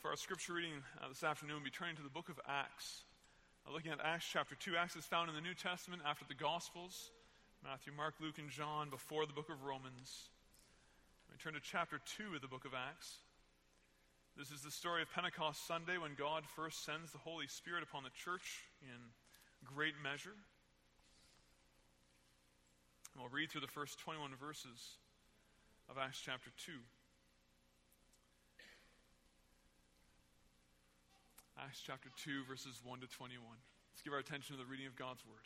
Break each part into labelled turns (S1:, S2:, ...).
S1: For our scripture reading this afternoon, we'll be turning to the book of Acts. Looking at Acts chapter 2. Acts is found in the New Testament after the Gospels, Matthew, Mark, Luke, and John, before the book of Romans. We turn to chapter 2 of the book of Acts. This is the story of Pentecost Sunday, when God first sends the Holy Spirit upon the church in great measure. And we'll read through the first 21 verses of Acts chapter 2. Acts chapter 2, verses 1 to 21. Let's give our attention to the reading of God's word.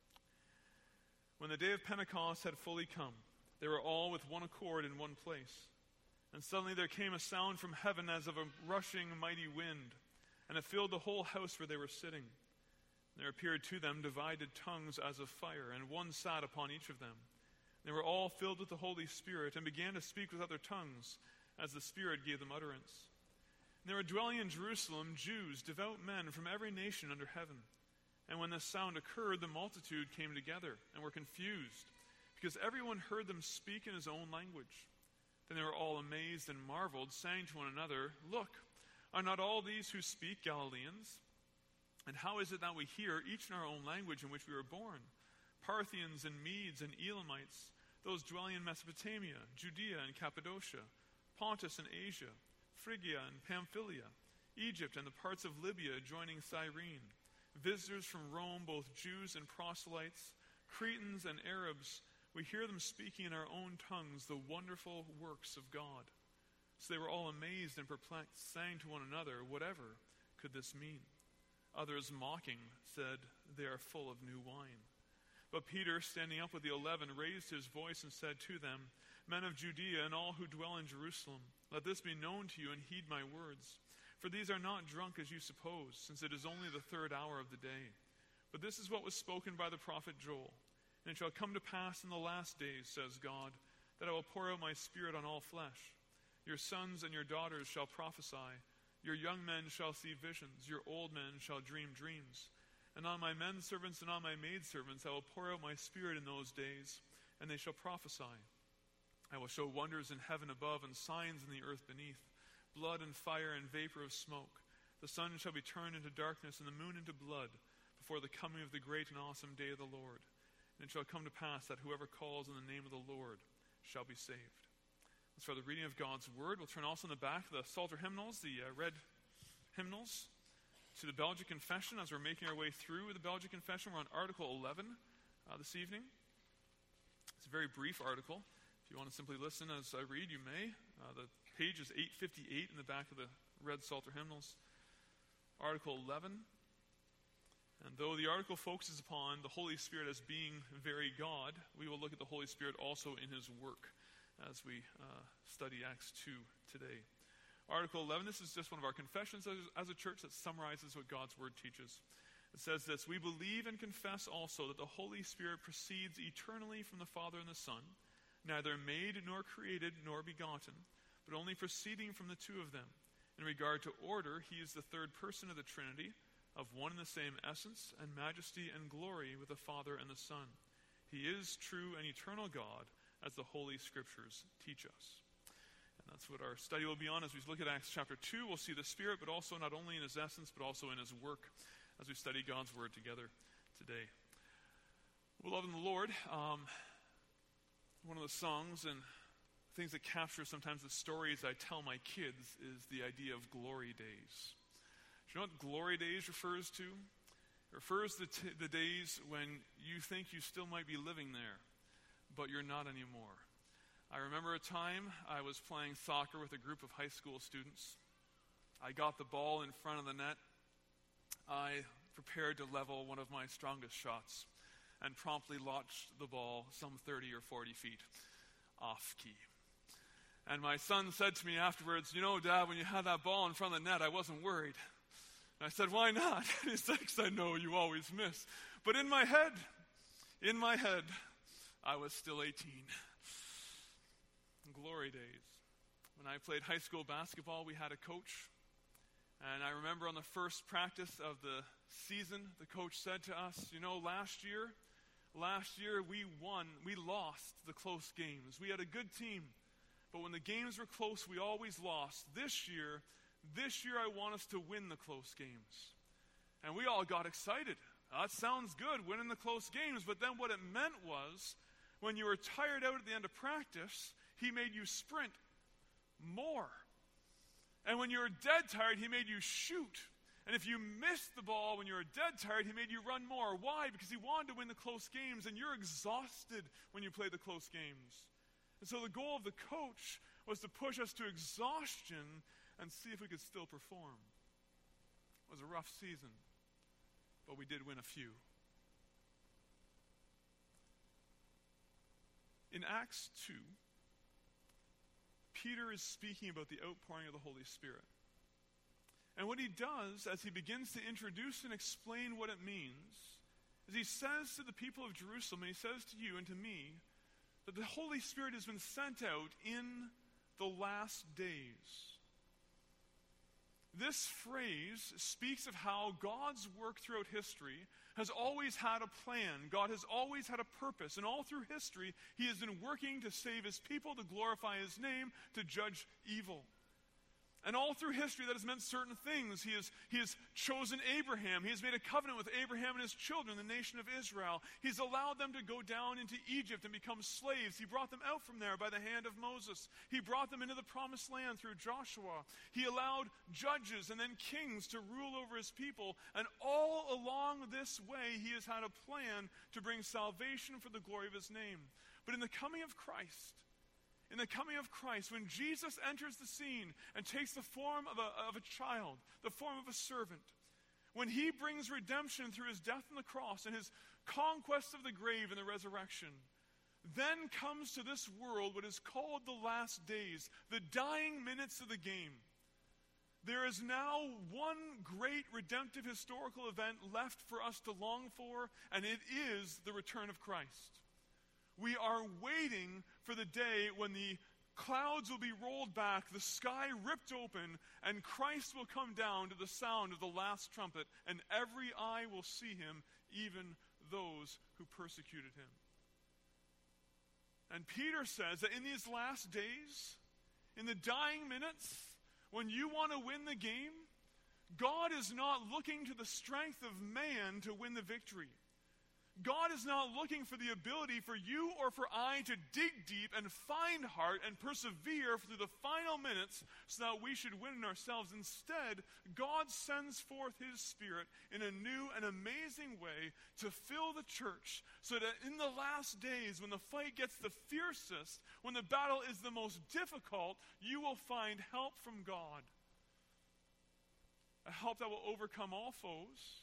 S1: When the day of Pentecost had fully come, they were all with one accord in one place. And suddenly there came a sound from heaven as of a rushing mighty wind, and it filled the whole house where they were sitting. And there appeared to them divided tongues as of fire, and one sat upon each of them. They were all filled with the Holy Spirit, and began to speak with other tongues, as the Spirit gave them utterance. And there were dwelling in Jerusalem Jews, devout men from every nation under heaven. And when this sound occurred, the multitude came together and were confused, because everyone heard them speak in his own language. Then they were all amazed and marveled, saying to one another, "Look, are not all these who speak Galileans? And how is it that we hear, each in our own language in which we were born? Parthians and Medes and Elamites, those dwelling in Mesopotamia, Judea and Cappadocia, Pontus and Asia, Phrygia and Pamphylia, Egypt and the parts of Libya adjoining Cyrene, visitors from Rome, both Jews and proselytes, Cretans and Arabs, we hear them speaking in our own tongues the wonderful works of God." So they were all amazed and perplexed, saying to one another, "Whatever could this mean?" Others, mocking, said, "They are full of new wine." But Peter, standing up with the 11, raised his voice and said to them, "Men of Judea and all who dwell in Jerusalem, let this be known to you, and heed my words. For these are not drunk as you suppose, since it is only the third hour of the day. But this is what was spoken by the prophet Joel. And it shall come to pass in the last days, says God, that I will pour out my Spirit on all flesh. Your sons and your daughters shall prophesy. Your young men shall see visions. Your old men shall dream dreams. And on my men servants and on my maidservants I will pour out my Spirit in those days, and they shall prophesy. I will show wonders in heaven above and signs in the earth beneath, blood and fire and vapor of smoke. The sun shall be turned into darkness and the moon into blood before the coming of the great and awesome day of the Lord. And it shall come to pass that whoever calls on the name of the Lord shall be saved." As for the reading of God's word, we'll turn also in the back of the Psalter hymnals, the red hymnals, to the Belgic Confession. As we're making our way through the Belgic Confession, we're on Article 11 this evening. It's a very brief article. If you want to simply listen as I read, you may. The page is 858 in the back of the red Psalter hymnals. Article 11. And though the article focuses upon the Holy Spirit as being very God, we will look at the Holy Spirit also in his work as we study Acts 2 today. Article 11, this is just one of our confessions as a church that summarizes what God's word teaches. It says this: "We believe and confess also that the Holy Spirit proceeds eternally from the Father and the Son, neither made nor created nor begotten, but only proceeding from the two of them. In regard to order, he is the third person of the Trinity, of one and the same essence and majesty and glory with the Father and the Son. He is true and eternal God, as the Holy Scriptures teach us." And that's what our study will be on as we look at Acts chapter 2. We'll see the Spirit, but also not only in his essence, but also in his work as we study God's word together today. Beloved in the Lord, one of the songs and things that capture sometimes the stories I tell my kids is the idea of glory days. Do you know what glory days refers to? It refers to the days when you think you still might be living there, but you're not anymore. I remember a time I was playing soccer with a group of high school students. I got the ball in front of the net. I prepared to level one of my strongest shots and promptly launched the ball some 30 or 40 feet off key. And my son said to me afterwards, "You know, Dad, when you had that ball in front of the net, I wasn't worried." And I said, "Why not?" He said, "'Cause I know you always miss." But in my head, I was still 18. Glory days. When I played high school basketball, we had a coach. And I remember on the first practice of the season, the coach said to us, "You know, last year we lost the close games. We had a good team, but when the games were close, we always lost. This year, This year I want us to win the close games. And we all got excited. That sounds good, winning the close games. But then what it meant was, when you were tired out at the end of practice, he made you sprint more. And when you were dead tired, he made you shoot. And if you missed the ball when you were dead tired, he made you run more. Why? Because he wanted to win the close games, and you're exhausted when you play the close games. And so the goal of the coach was to push us to exhaustion and see if we could still perform. It was a rough season, but we did win a few. In Acts 2, Peter is speaking about the outpouring of the Holy Spirit. And what he does, as he begins to introduce and explain what it means, is he says to the people of Jerusalem, and he says to you and to me, that the Holy Spirit has been sent out in the last days. This phrase speaks of how God's work throughout history has always had a plan. God has always had a purpose. And all through history, he has been working to save his people, to glorify his name, to judge evil. And all through history, that has meant certain things. He has chosen Abraham. He has made a covenant with Abraham and his children, the nation of Israel. He's allowed them to go down into Egypt and become slaves. He brought them out from there by the hand of Moses. He brought them into the promised land through Joshua. He allowed judges and then kings to rule over his people. And all along this way, he has had a plan to bring salvation for the glory of his name. But in the coming of Christ, when Jesus enters the scene and takes the form of a child, the form of a servant, when he brings redemption through his death on the cross and his conquest of the grave and the resurrection, then comes to this world what is called the last days, the dying minutes of the game. There is now one great redemptive historical event left for us to long for, and it is the return of Christ. We are waiting for the day when the clouds will be rolled back, the sky ripped open, and Christ will come down to the sound of the last trumpet, and every eye will see him, even those who persecuted him. And Peter says that in these last days, in the dying minutes, when you want to win the game, God is not looking to the strength of man to win the victory. God is not looking for the ability for you or for I to dig deep and find heart and persevere through the final minutes so that we should win in ourselves. Instead, God sends forth his Spirit in a new and amazing way to fill the church so that in the last days, when the fight gets the fiercest, when the battle is the most difficult, you will find help from God. A help that will overcome all foes.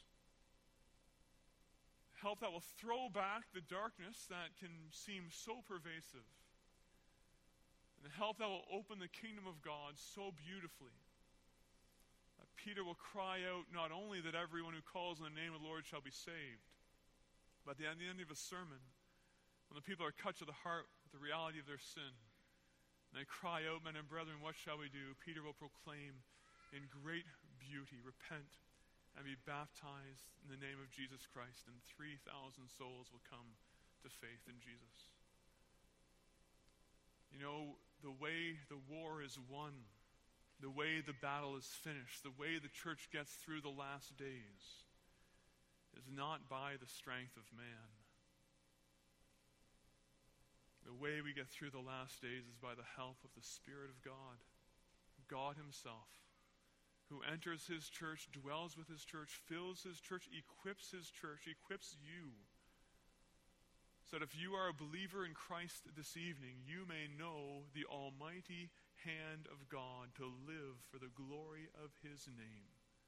S1: Help that will throw back the darkness that can seem so pervasive. And a help that will open the kingdom of God so beautifully. Peter will cry out not only that everyone who calls on the name of the Lord shall be saved, but at the end of a sermon, when the people are cut to the heart with the reality of their sin, and they cry out, men and brethren, what shall we do? Peter will proclaim in great beauty, repent and be baptized in the name of Jesus Christ, and 3,000 souls will come to faith in Jesus. You know, the way the war is won, the way the battle is finished, the way the church gets through the last days is not by the strength of man. The way we get through the last days is by the help of the Spirit of God, God himself, who enters his church, dwells with his church, fills his church, equips you. So that if you are a believer in Christ this evening, you may know the almighty hand of God to live for the glory of his name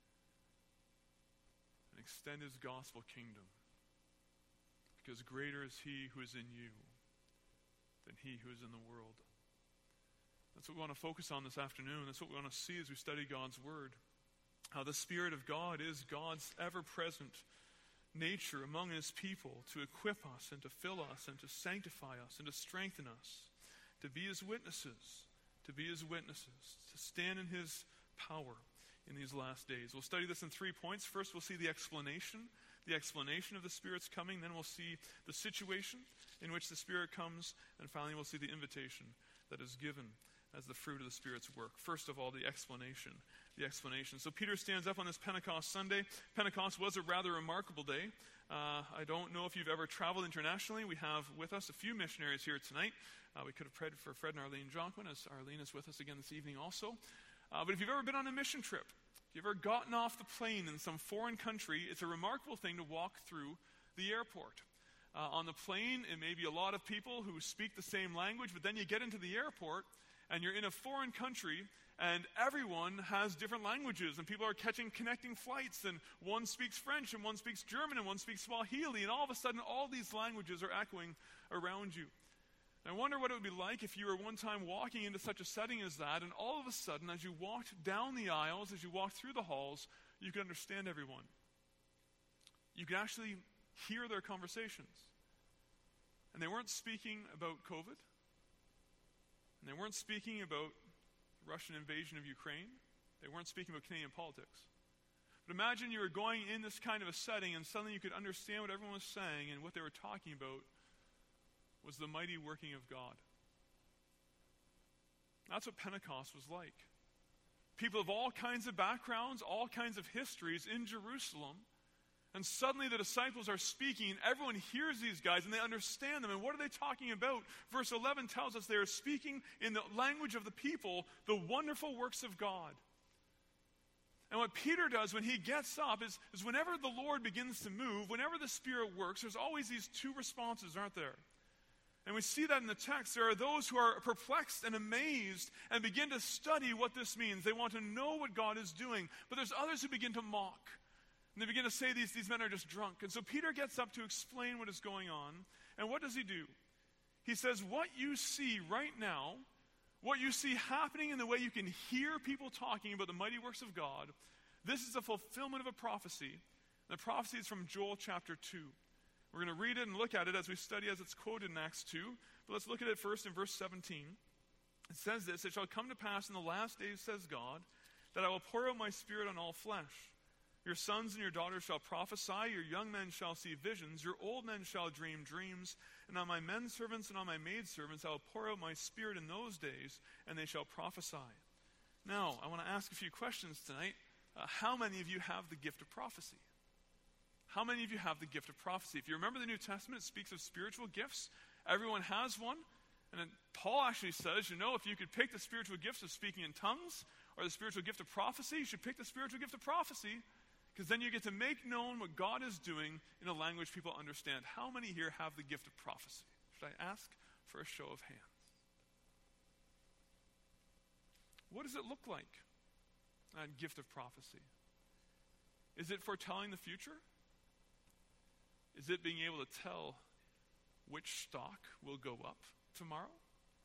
S1: and extend his gospel kingdom. Because greater is he who is in you than he who is in the world. That's what we want to focus on this afternoon. That's what we want to see as we study God's Word. How the Spirit of God is God's ever-present nature among his people to equip us and to fill us and to sanctify us and to strengthen us, to be his witnesses, to stand in his power in these last days. We'll study this in 3 points. First, we'll see the explanation of the Spirit's coming. Then we'll see the situation in which the Spirit comes. And finally, we'll see the invitation that is given as the fruit of the Spirit's work. First of all, the explanation. the explanation. So Peter stands up on this Pentecost Sunday. Pentecost was a rather remarkable day. I don't know if you've ever traveled internationally. We have with us a few missionaries here tonight. We could have prayed for Fred and Arlene Jonquin, as Arlene is with us again this evening also. But if you've ever been on a mission trip, if you've ever gotten off the plane in some foreign country, it's a remarkable thing to walk through the airport. On the plane, it may be a lot of people who speak the same language, but then you get into the airport, and you're in a foreign country, and everyone has different languages, and people are connecting flights, and one speaks French, and one speaks German, and one speaks Swahili, and all of a sudden, all these languages are echoing around you. And I wonder what it would be like if you were one time walking into such a setting as that, and all of a sudden, as you walked down the aisles, as you walked through the halls, you could understand everyone. You could actually hear their conversations. And they weren't speaking about COVID, and they weren't speaking about the Russian invasion of Ukraine. They weren't speaking about Canadian politics. But imagine you were going in this kind of a setting, and suddenly you could understand what everyone was saying, and what they were talking about was the mighty working of God. That's what Pentecost was like. People of all kinds of backgrounds, all kinds of histories in Jerusalem, and suddenly the disciples are speaking, and everyone hears these guys, and they understand them. And what are they talking about? Verse 11 tells us they are speaking in the language of the people, the wonderful works of God. And what Peter does when he gets up is whenever the Lord begins to move, whenever the Spirit works, there's always these two responses, aren't there? And we see that in the text. There are those who are perplexed and amazed and begin to study what this means. They want to know what God is doing. But there's others who begin to mock. And they begin to say these men are just drunk. And so Peter gets up to explain what is going on. And what does he do? He says, what you see right now, what you see happening in the way you can hear people talking about the mighty works of God, this is a fulfillment of a prophecy. And the prophecy is from Joel chapter 2. We're going to read it and look at it as we study as it's quoted in Acts 2. But let's look at it first in verse 17. It says this, it shall come to pass in the last days, says God, that I will pour out my Spirit on all flesh. Your sons and your daughters shall prophesy, your young men shall see visions, your old men shall dream dreams, and on my men servants and on my maid servants I will pour out my Spirit in those days, and they shall prophesy. Now, I want to ask a few questions tonight. How many of you have the gift of prophecy? How many of you have the gift of prophecy? If you remember the New Testament, it speaks of spiritual gifts. Everyone has one. And then Paul actually says, if you could pick the spiritual gifts of speaking in tongues or the spiritual gift of prophecy, you should pick the spiritual gift of prophecy, because then you get to make known what God is doing in a language people understand. How many here have the gift of prophecy? Should I ask for a show of hands? What does it look like, that gift of prophecy? Is it foretelling the future? Is it being able to tell which stock will go up tomorrow?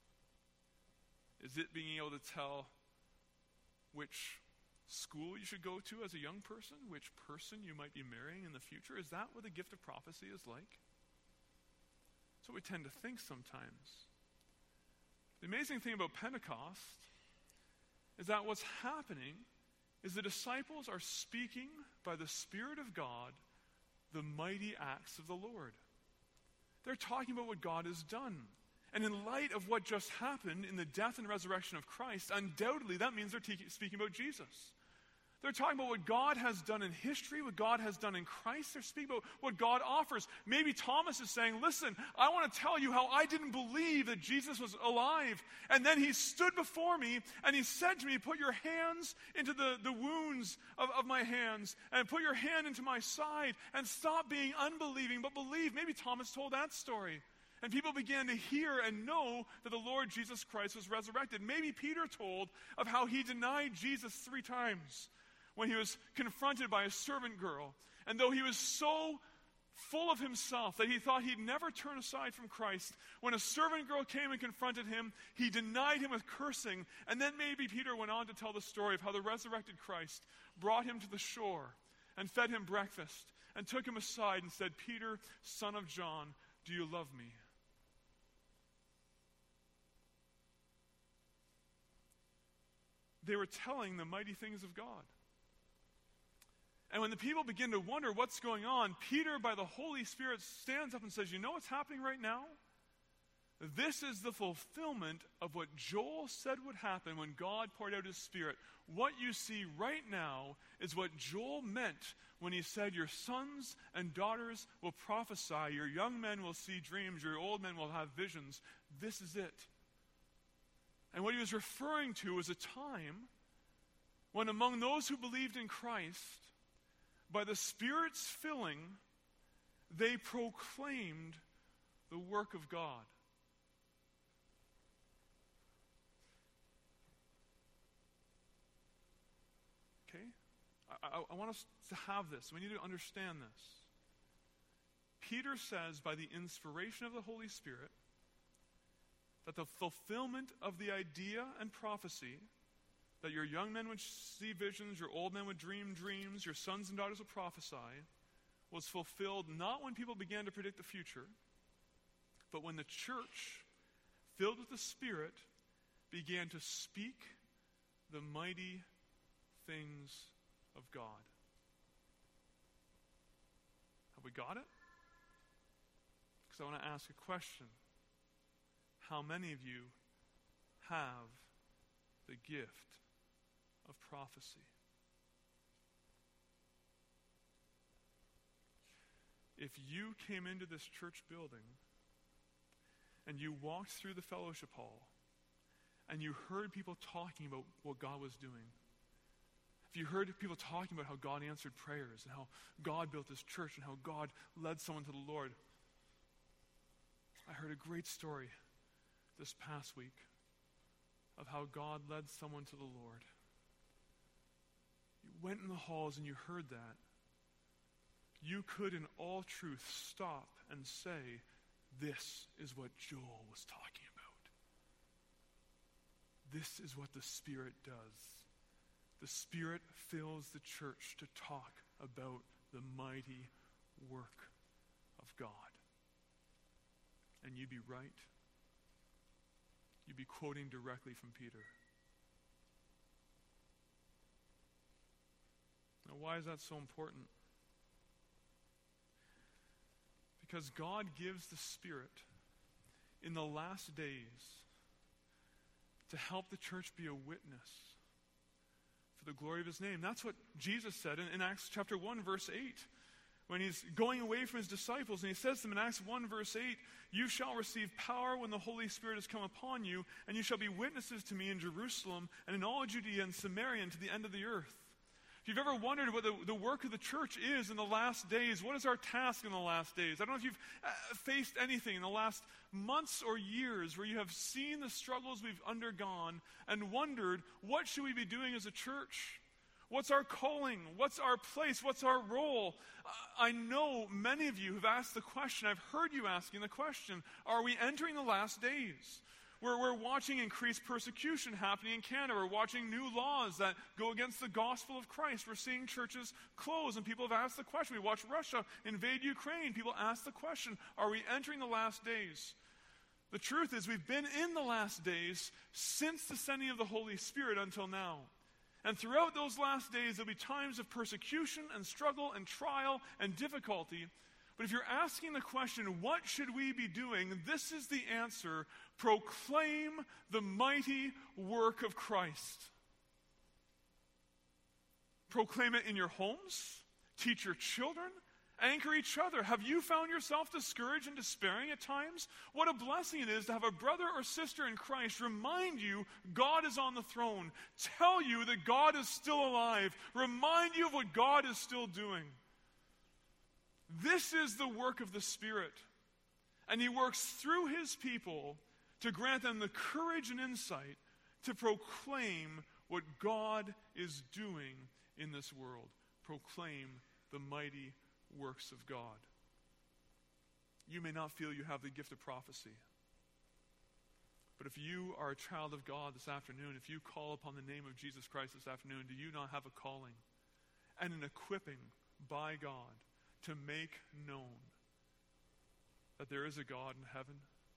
S1: Is it being able to tell which school you should go to as a young person, which person you might be marrying in the future? Is that what the gift of prophecy is like? That's what we tend to think sometimes. The amazing thing about Pentecost is that what's happening is the disciples are speaking by the Spirit of God the mighty acts of the Lord. They're talking about what God has done. And in light of what just happened in the death and resurrection of Christ, undoubtedly that means they're speaking about Jesus. They're talking about what God has done in history, what God has done in Christ. They're speaking about what God offers. Maybe Thomas is saying, listen, I want to tell you how I didn't believe that Jesus was alive. And then he stood before me and he said to me, put your hands into the wounds of my hands and put your hand into my side and stop being unbelieving, but believe. Maybe Thomas told that story. And people began to hear and know that the Lord Jesus Christ was resurrected. Maybe Peter told of how he denied Jesus 3 times. When he was confronted by a servant girl. And though he was so full of himself that he thought he'd never turn aside from Christ, when a servant girl came and confronted him, he denied him with cursing. And then maybe Peter went on to tell the story of how the resurrected Christ brought him to the shore and fed him breakfast and took him aside and said, Peter, son of John, do you love me? They were telling the mighty things of God. And when the people begin to wonder what's going on, Peter, by the Holy Spirit, stands up and says, you know what's happening right now? This is the fulfillment of what Joel said would happen when God poured out his Spirit. What you see right now is what Joel meant when he said, your sons and daughters will prophesy, your young men will see dreams, your old men will have visions. This is it. And what he was referring to was a time when among those who believed in Christ, by the Spirit's filling, they proclaimed the work of God. Okay? I want us to have this. We need to understand this. Peter says, by the inspiration of the Holy Spirit, that the fulfillment of the idea and prophecy that your young men would see visions, your old men would dream dreams, your sons and daughters would prophesy, was fulfilled not when people began to predict the future, but when the church, filled with the Spirit, began to speak the mighty things of God. Have we got it? Because I want to ask a question. How many of you have the gift of prophecy? If you came into this church building and you walked through the fellowship hall and you heard people talking about what God was doing, if you heard people talking about how God answered prayers and how God built this church and how God led someone to the Lord, I heard a great story this past week of how God led someone to the Lord. You went in the halls and you heard that. You could in all truth stop and say, this is what Joel was talking about. This is what the Spirit does. The Spirit fills the church to talk about the mighty work of God. And you'd be right. You'd be quoting directly from Peter. Now, why is that so important? Because God gives the Spirit in the last days to help the church be a witness for the glory of his name. That's what Jesus said in Acts chapter 1, verse 8. When he's going away from his disciples, and he says to them in Acts 1, verse 8, you shall receive power when the Holy Spirit has come upon you, and you shall be witnesses to me in Jerusalem and in all Judea and Samaria and to the end of the earth. If you've ever wondered what the work of the church is in the last days, what is our task in the last days? I don't know if you've faced anything in the last months or years where you have seen the struggles we've undergone and wondered, what should we be doing as a church? What's our calling? What's our place? What's our role? I know many of you have asked the question. I've heard you asking the question, are we entering the last days? We're watching increased persecution happening in Canada. We're watching new laws that go against the gospel of Christ. We're seeing churches close, and people have asked the question. We watch Russia invade Ukraine. People ask the question, are we entering the last days? The truth is, we've been in the last days since the sending of the Holy Spirit until now. And throughout those last days, there'll be times of persecution and struggle and trial and difficulty. But if you're asking the question, what should we be doing? This is the answer. Proclaim the mighty work of Christ. Proclaim it in your homes. Teach your children. Anchor each other. Have you found yourself discouraged and despairing at times? What a blessing it is to have a brother or sister in Christ remind you God is on the throne. Tell you that God is still alive. Remind you of what God is still doing. This is the work of the Spirit. And he works through his people to grant them the courage and insight to proclaim what God is doing in this world. Proclaim the mighty works of God. You may not feel you have the gift of prophecy. But if you are a child of God this afternoon, if you call upon the name of Jesus Christ this afternoon, do you not have a calling and an equipping by God to make known that there is a God in heaven,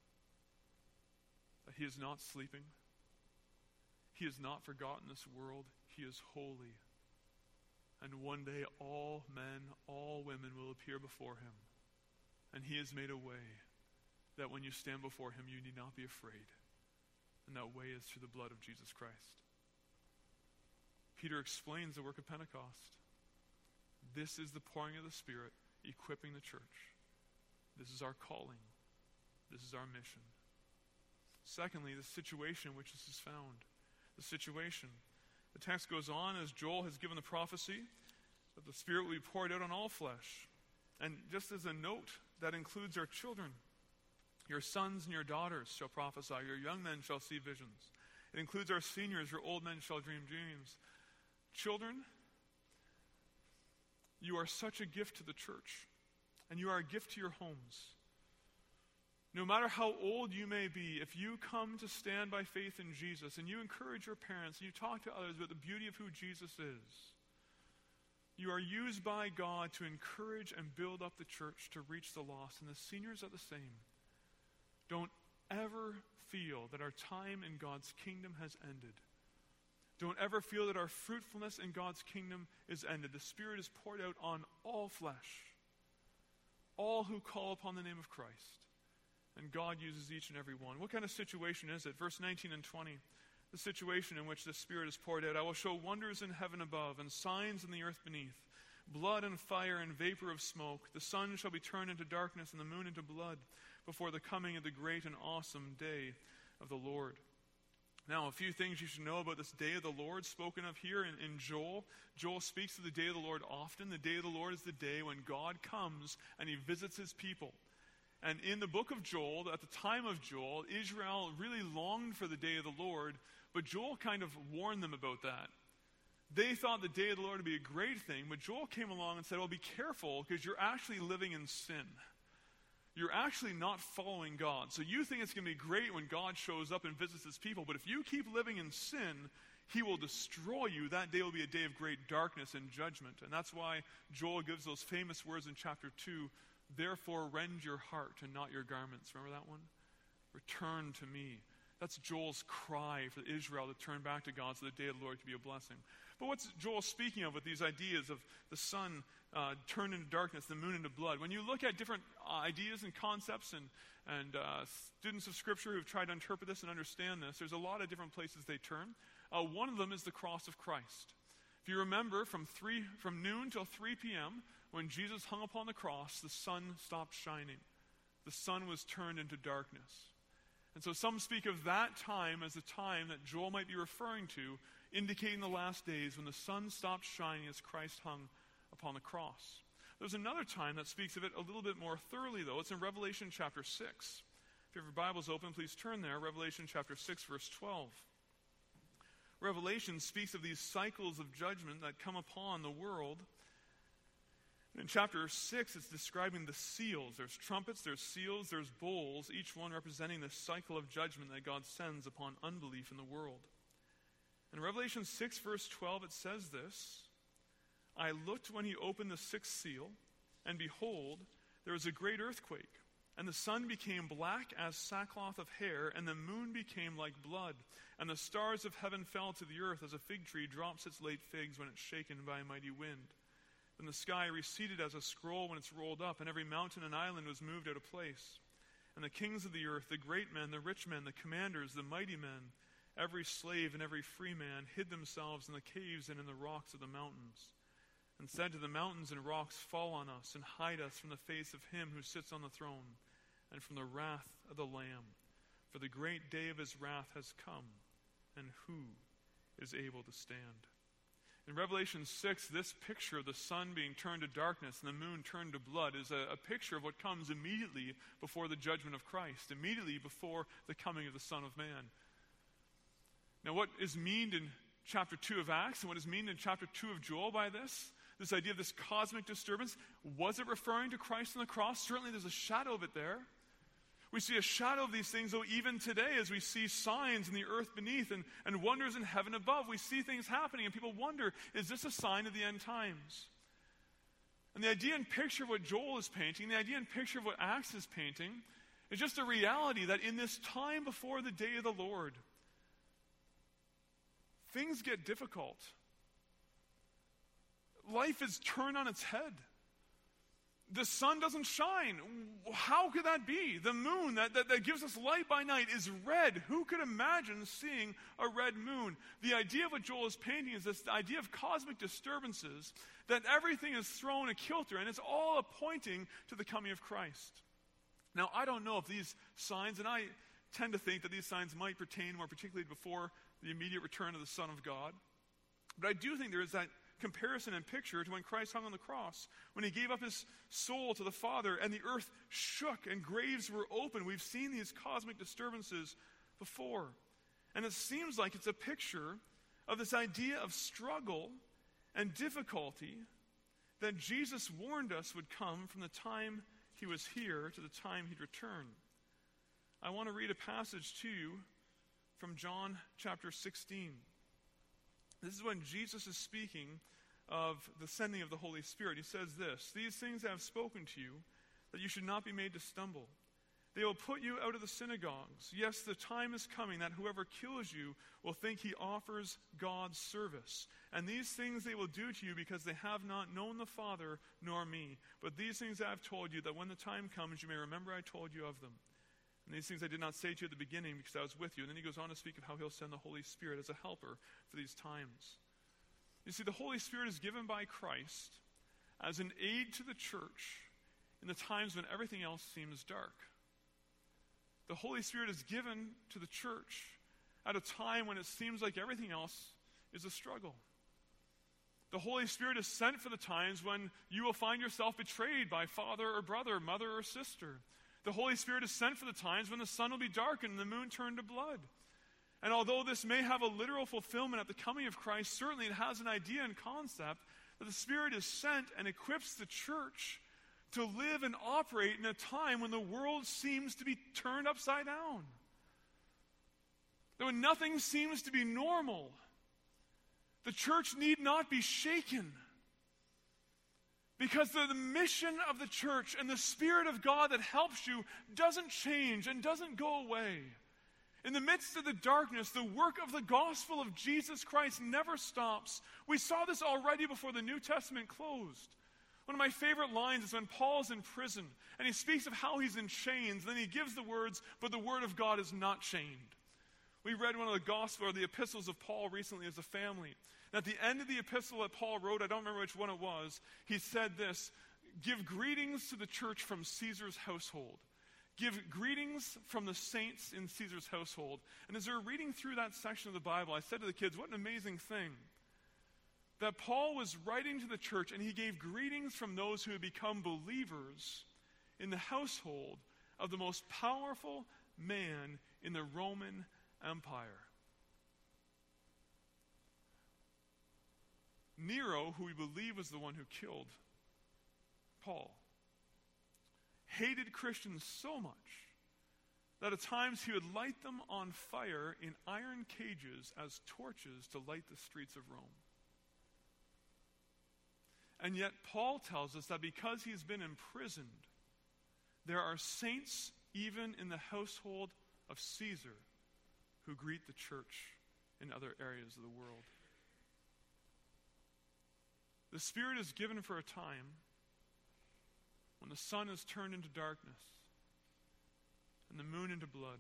S1: that he is not sleeping, he has not forgotten this world, he is holy, and one day all men, all women will appear before him, and he has made a way that when you stand before him, you need not be afraid. And that way is through the blood of Jesus Christ. Peter explains the work of Pentecost. This is the pouring of the Spirit, equipping the church. This is our calling. This is our mission. Secondly, the situation in which this is found. The situation. The text goes on as Joel has given the prophecy that the Spirit will be poured out on all flesh. And just as a note, that includes our children. Your sons and your daughters shall prophesy. Your young men shall see visions. It includes our seniors. Your old men shall dream dreams. Children, you are such a gift to the church. And you are a gift to your homes. No matter how old you may be, if you come to stand by faith in Jesus and you encourage your parents and you talk to others about the beauty of who Jesus is, you are used by God to encourage and build up the church to reach the lost. And the seniors are the same. Don't ever feel that our time in God's kingdom has ended. Don't ever feel that our fruitfulness in God's kingdom is ended. The Spirit is poured out on all flesh, all who call upon the name of Christ. And God uses each and every one. What kind of situation is it? Verse 19 and 20. The situation in which the Spirit is poured out. I will show wonders in heaven above and signs in the earth beneath. Blood and fire and vapor of smoke. The sun shall be turned into darkness and the moon into blood before the coming of the great and awesome day of the Lord. Now, a few things you should know about this day of the Lord spoken of here in Joel. Joel speaks of the day of the Lord often. The day of the Lord is the day when God comes and he visits his people. And in the book of Joel, at the time of Joel, Israel really longed for the day of the Lord, but Joel kind of warned them about that. They thought the day of the Lord would be a great thing, but Joel came along and said, well, be careful, because you're actually living in sin. You're actually not following God. So you think it's going to be great when God shows up and visits his people, but if you keep living in sin, he will destroy you. That day will be a day of great darkness and judgment. And that's why Joel gives those famous words in chapter 2, therefore rend your heart and not your garments. Remember that one? Return to me. That's Joel's cry for Israel to turn back to God so the day of the Lord could be a blessing. But what's Joel speaking of with these ideas of the sun turned into darkness, the moon into blood? When you look at different ideas and concepts and students of Scripture who've tried to interpret this and understand this, there's a lot of different places they turn. One of them is the cross of Christ. If you remember, from noon till 3 p.m., when Jesus hung upon the cross, the sun stopped shining. The sun was turned into darkness. And so some speak of that time as the time that Joel might be referring to, indicating the last days when the sun stopped shining as Christ hung upon the cross. There's another time that speaks of it a little bit more thoroughly, though. It's in Revelation chapter 6. If you have your Bibles open, please turn there. Revelation chapter 6, verse 12. Revelation speaks of these cycles of judgment that come upon the world. In chapter 6, it's describing the seals. There's trumpets, there's seals, there's bowls, each one representing the cycle of judgment that God sends upon unbelief in the world. In Revelation 6, verse 12, it says this, I looked when he opened the sixth seal, and behold, there was a great earthquake, and the sun became black as sackcloth of hair, and the moon became like blood, and the stars of heaven fell to the earth as a fig tree drops its late figs when it's shaken by a mighty wind. Then the sky receded as a scroll when it's rolled up, and every mountain and island was moved out of place. And the kings of the earth, the great men, the rich men, the commanders, the mighty men, every slave and every free man hid themselves in the caves and in the rocks of the mountains, and said to the mountains and rocks, fall on us and hide us from the face of him who sits on the throne and from the wrath of the Lamb. For the great day of his wrath has come, and who is able to stand? In Revelation 6, this picture of the sun being turned to darkness and the moon turned to blood is a picture of what comes immediately before the judgment of Christ, immediately before the coming of the Son of Man. Now, what is meant in chapter 2 of Acts and what is meant in chapter 2 of Joel by this idea of this cosmic disturbance, was it referring to Christ on the cross? Certainly there's a shadow of it there. We see a shadow of these things, though, even today, as we see signs in the earth beneath and wonders in heaven above. We see things happening, and people wonder, is this a sign of the end times? And the idea and picture of what Joel is painting, the idea and picture of what Acts is painting, is just a reality that in this time before the day of the Lord, things get difficult. Life is turned on its head. the sun doesn't shine. How could that be? The moon that gives us light by night is red. Who could imagine seeing a red moon? The idea of what Joel is painting is this idea of cosmic disturbances, that everything is thrown a kilter, and it's all pointing to the coming of Christ. Now, I don't know if these signs, and I tend to think that these signs might pertain more particularly before the immediate return of the Son of God, but I do think there is that comparison and picture to when Christ hung on the cross, when he gave up his soul to the Father and the earth shook and graves were open. We've seen these cosmic disturbances before. And it seems like it's a picture of this idea of struggle and difficulty that Jesus warned us would come from the time he was here to the time he'd return. I want to read a passage to you from John chapter 16. This is when Jesus is speaking of the sending of the Holy Spirit. He says this, "These things I have spoken to you, that you should not be made to stumble. They will put you out of the synagogues. Yes, the time is coming that whoever kills you will think he offers God's service. And these things they will do to you because they have not known the Father nor me. But these things I have told you, that when the time comes you may remember I told you of them. And these things I did not say to you at the beginning because I was with you." And then he goes on to speak of how he'll send the Holy Spirit as a helper for these times. You see, the Holy Spirit is given by Christ as an aid to the church in the times when everything else seems dark. The Holy Spirit is given to the church at a time when it seems like everything else is a struggle. The Holy Spirit is sent for the times when you will find yourself betrayed by father or brother, mother or sister. The Holy Spirit is sent for the times when the sun will be darkened and the moon turned to blood. And although this may have a literal fulfillment at the coming of Christ, certainly it has an idea and concept that the Spirit is sent and equips the church to live and operate in a time when the world seems to be turned upside down. That when nothing seems to be normal, the church need not be shaken. Because the mission of the church and the Spirit of God that helps you doesn't change and doesn't go away. In the midst of the darkness, the work of the gospel of Jesus Christ never stops. We saw this already before the New Testament closed. One of my favorite lines is when Paul's in prison and he speaks of how he's in chains. Then he gives the words, "But the word of God is not chained." We read one of the gospel or the epistles of Paul recently as a family. And at the end of the epistle that Paul wrote, I don't remember which one it was, he said this, "Give greetings to the church from Caesar's household." Give greetings from the saints in Caesar's household. And as we were reading through that section of the Bible, I said to the kids, what an amazing thing. That Paul was writing to the church and he gave greetings from those who had become believers in the household of the most powerful man in the Roman Empire. Nero, who we believe was the one who killed Paul, hated Christians so much that at times he would light them on fire in iron cages as torches to light the streets of Rome. And yet Paul tells us that because he's been imprisoned, there are saints even in the household of Caesar who greet the church in other areas of the world. The Spirit is given for a time when the sun is turned into darkness and the moon into blood.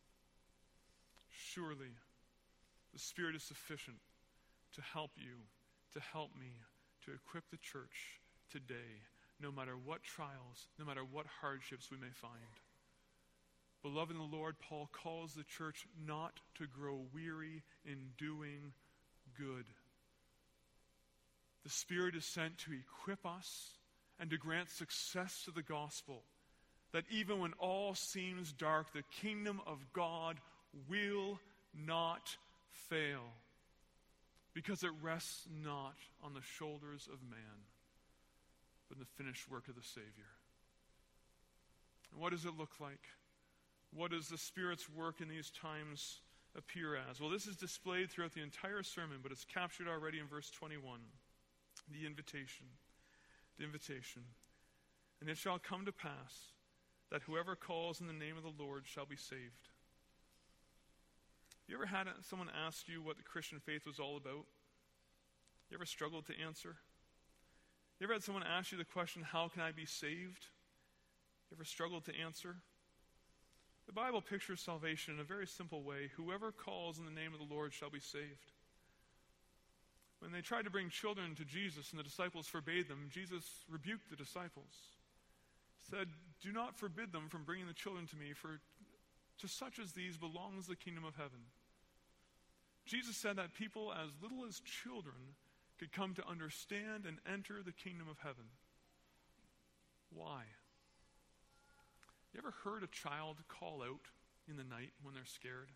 S1: Surely the Spirit is sufficient to help you, to help me, to equip the church today, no matter what trials, no matter what hardships we may find. Beloved in the Lord, Paul calls the church not to grow weary in doing good. The Spirit is sent to equip us and to grant success to the gospel, that even when all seems dark, the kingdom of God will not fail, because it rests not on the shoulders of man, but in the finished work of the Savior. And what does it look like? What does the Spirit's work in these times appear as? Well, this is displayed throughout the entire sermon, but it's captured already in verse 21. The invitation. The invitation. "And it shall come to pass that whoever calls in the name of the Lord shall be saved." You ever had someone ask you what the Christian faith was all about? You ever struggled to answer? You You ever had someone ask you the question, how can I be saved? You ever struggled to answer? The Bible pictures salvation in a very simple way. Whoever calls in the name of the Lord shall be saved. When they tried to bring children to Jesus and the disciples forbade them, Jesus rebuked the disciples. Said, do not forbid them from bringing the children to me, for to such as these belongs the kingdom of heaven. Jesus said that people as little as children could come to understand and enter the kingdom of heaven. Why? You ever heard a child call out in the night when they're scared?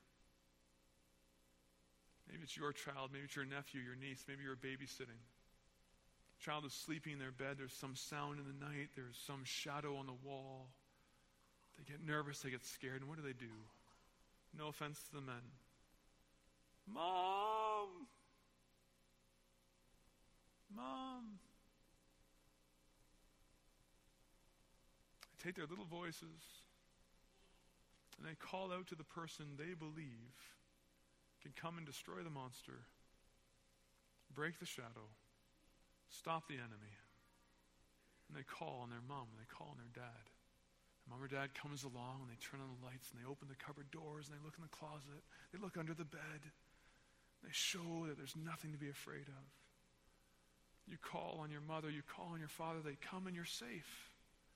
S1: Maybe it's your child, maybe it's your nephew, your niece, maybe you're babysitting. Child is sleeping in their bed, there's some sound in the night, there's some shadow on the wall. They get nervous, they get scared, and what do? No offense to the men. Mom! Mom! They take their little voices and they call out to the person they believe can come and destroy the monster, break the shadow, stop the enemy. And they call on their mom, and they call on their dad. And mom or dad comes along, and they turn on the lights, and they open the cupboard doors, and they look in the closet. They look under the bed. They show that there's nothing to be afraid of. You call on your mother, you call on your father, they come and you're safe.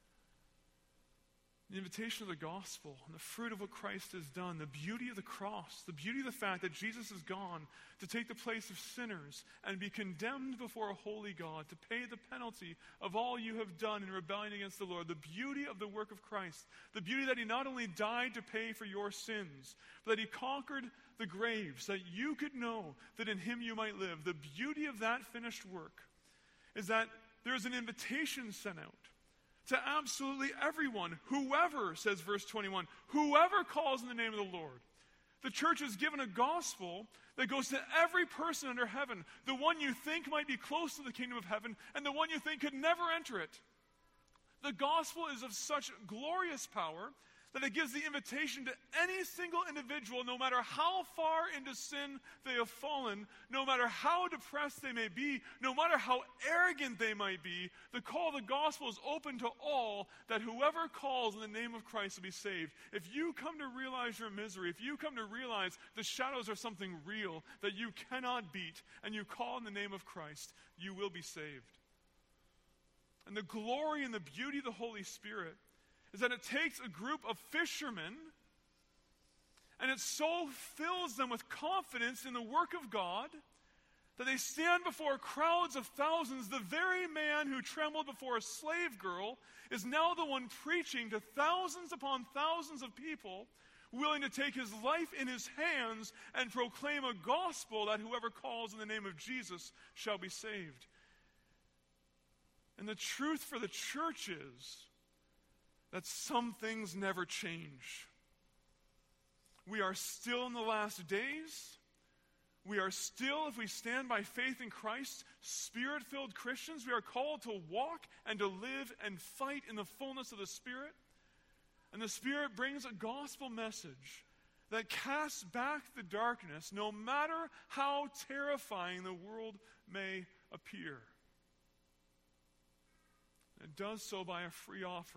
S1: The invitation of the gospel and the fruit of what Christ has done, the beauty of the cross, the beauty of the fact that Jesus has gone to take the place of sinners and be condemned before a holy God, to pay the penalty of all you have done in rebellion against the Lord, the beauty of the work of Christ, the beauty that he not only died to pay for your sins, but that he conquered the grave so that you could know that in him you might live. The beauty of that finished work is that there's an invitation sent out to absolutely everyone, whoever, says verse 21, whoever calls in the name of the Lord. The church is given a gospel that goes to every person under heaven, the one you think might be close to the kingdom of heaven, and the one you think could never enter it. The gospel is of such glorious power that it gives the invitation to any single individual, no matter how far into sin they have fallen, no matter how depressed they may be, no matter how arrogant they might be, the call of the gospel is open to all, that whoever calls in the name of Christ will be saved. If you come to realize your misery, if you come to realize the shadows are something real that you cannot beat, and you call in the name of Christ, you will be saved. And the glory and the beauty of the Holy Spirit is that it takes a group of fishermen and it so fills them with confidence in the work of God that they stand before crowds of thousands. The very man who trembled before a slave girl is now the one preaching to thousands upon thousands of people, willing to take his life in his hands and proclaim a gospel that whoever calls in the name of Jesus shall be saved. And the truth for the church is that some things never change. We are still in the last days. We are still, if we stand by faith in Christ, Spirit-filled Christians. We are called to walk and to live and fight in the fullness of the Spirit. And the Spirit brings a gospel message that casts back the darkness, no matter how terrifying the world may appear. It does so by a free offer.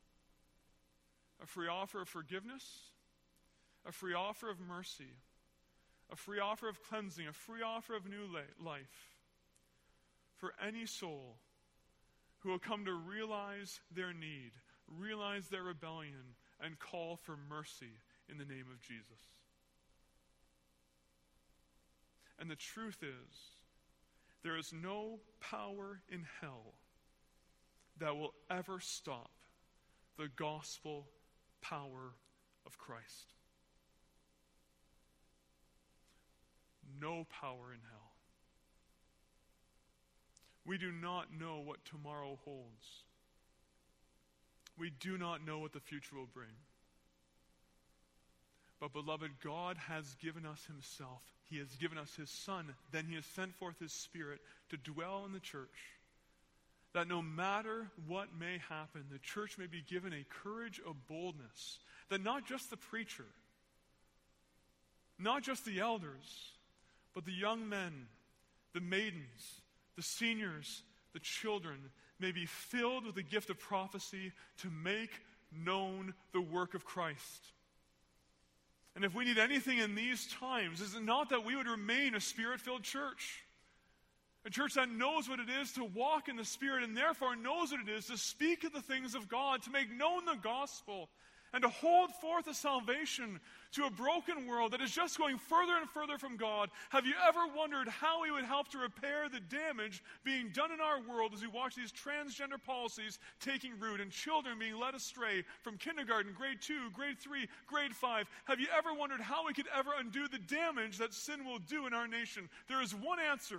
S1: A free offer of forgiveness, a free offer of mercy, a free offer of cleansing, a free offer of new life for any soul who will come to realize their need, realize their rebellion, and call for mercy in the name of Jesus. And the truth is, there is no power in hell that will ever stop the gospel power of Christ. No power in hell. We do not know what tomorrow holds. We do not know what the future will bring. But beloved, God has given us himself. He has given us his Son. Then he has sent forth his Spirit to dwell in the church. That no matter what may happen, the church may be given a courage of boldness. That not just the preacher, not just the elders, but the young men, the maidens, the seniors, the children, may be filled with the gift of prophecy to make known the work of Christ. And if we need anything in these times, is it not that we would remain a Spirit-filled church? A church that knows what it is to walk in the Spirit and therefore knows what it is to speak of the things of God, to make known the gospel, and to hold forth a salvation to a broken world that is just going further and further from God. Have you ever wondered how we would help to repair the damage being done in our world as we watch these transgender policies taking root and children being led astray from kindergarten, grade 2, grade 3, grade 5? Have you ever wondered how we could ever undo the damage that sin will do in our nation? There is one answer.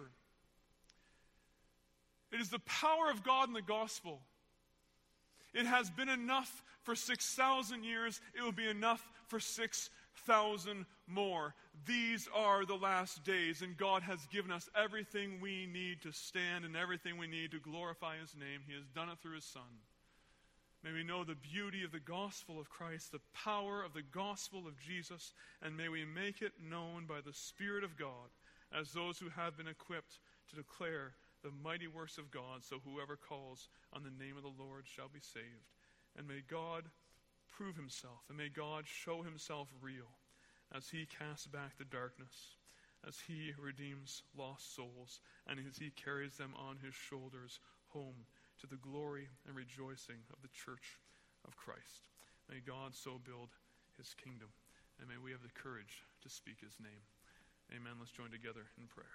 S1: It is the power of God in the gospel. It has been enough for 6,000 years. It will be enough for 6,000 more. These are the last days, and God has given us everything we need to stand and everything we need to glorify His name. He has done it through His Son. May we know the beauty of the gospel of Christ, the power of the gospel of Jesus, and may we make it known by the Spirit of God as those who have been equipped to declare the mighty works of God, so whoever calls on the name of the Lord shall be saved. And may God prove Himself, and may God show Himself real as He casts back the darkness, as He redeems lost souls, and as He carries them on His shoulders home to the glory and rejoicing of the church of Christ. May God so build His kingdom, and may we have the courage to speak His name. Amen. Let's join together in prayer.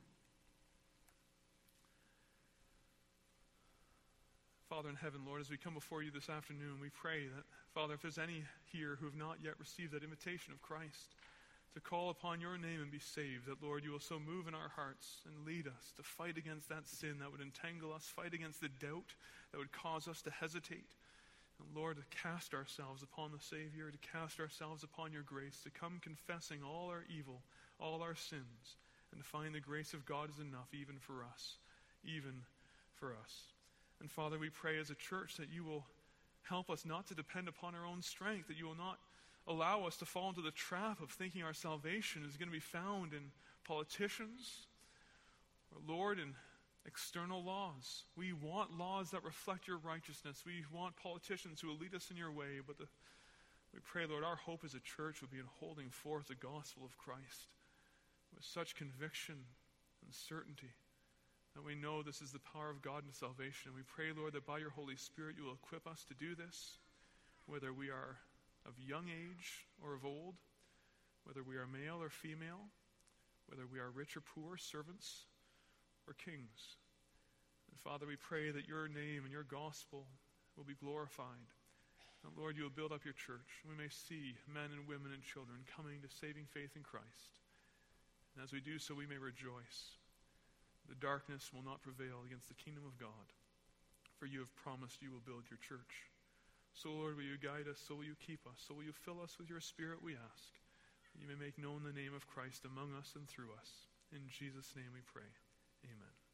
S1: Father in heaven, Lord, as we come before You this afternoon, we pray that, Father, if there's any here who have not yet received that invitation of Christ to call upon Your name and be saved, that, Lord, You will so move in our hearts and lead us to fight against that sin that would entangle us, fight against the doubt that would cause us to hesitate. And, Lord, to cast ourselves upon the Savior, to cast ourselves upon Your grace, to come confessing all our evil, all our sins, and to find the grace of God is enough even for us, even for us. And Father, we pray as a church that You will help us not to depend upon our own strength, that You will not allow us to fall into the trap of thinking our salvation is going to be found in politicians or, Lord, in external laws. We want laws that reflect Your righteousness. We want politicians who will lead us in Your way. But we pray, Lord, our hope as a church will be in holding forth the gospel of Christ with such conviction and certainty that we know this is the power of God in salvation. And we pray, Lord, that by Your Holy Spirit You will equip us to do this, whether we are of young age or of old, whether we are male or female, whether we are rich or poor, servants or kings. And Father, we pray that Your name and Your gospel will be glorified. And Lord, You will build up Your church. And we may see men and women and children coming to saving faith in Christ. And as we do so, we may rejoice. The darkness will not prevail against the kingdom of God, for You have promised You will build Your church. So, Lord, will You guide us, so will You keep us, so will You fill us with Your Spirit, we ask, that You may make known the name of Christ among us and through us. In Jesus' name we pray. Amen.